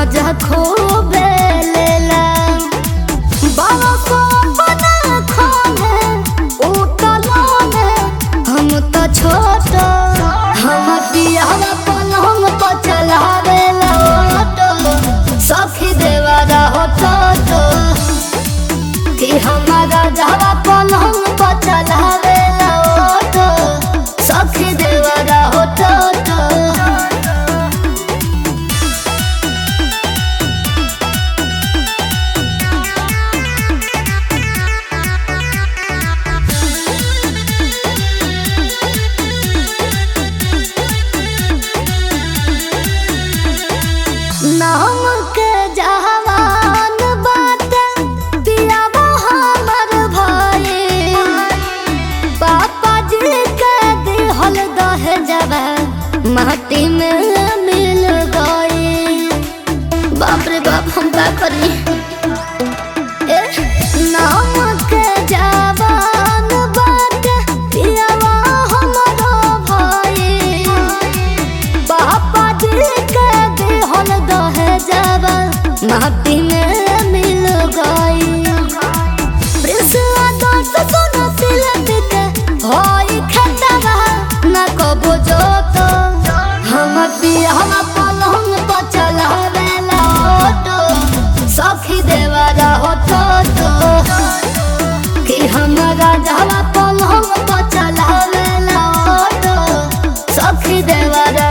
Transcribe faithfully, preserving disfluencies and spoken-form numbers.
मजा खूबे लेला बाबा को बना खाने उठलाने हम तो छोट हम पियावा पलंग पर चलावेला ऑटो सखी देवारा होतो कि हमारा जवा पलंग पर चलावेला ऑटो सखी देवारा होतो नाम के जहान बात पियावा हमर भाई पापा जी के दिहल दहेजवा माटी में मिल गई बाप रे बाप हम का करी ए नाम के जवान बात पियावा हमर भाई पापा जी के दिहल दहेजवा माटी में मिल गई प्रिंसवा दोस्त सुनो सिलत के होई खतवा न कबो जोतो हम पियावा पलंग पर चलावेला ऑटो सखी देवारा होतो कि हमारा जवा पलंग पर चलावेला ऑटो सखी देवारा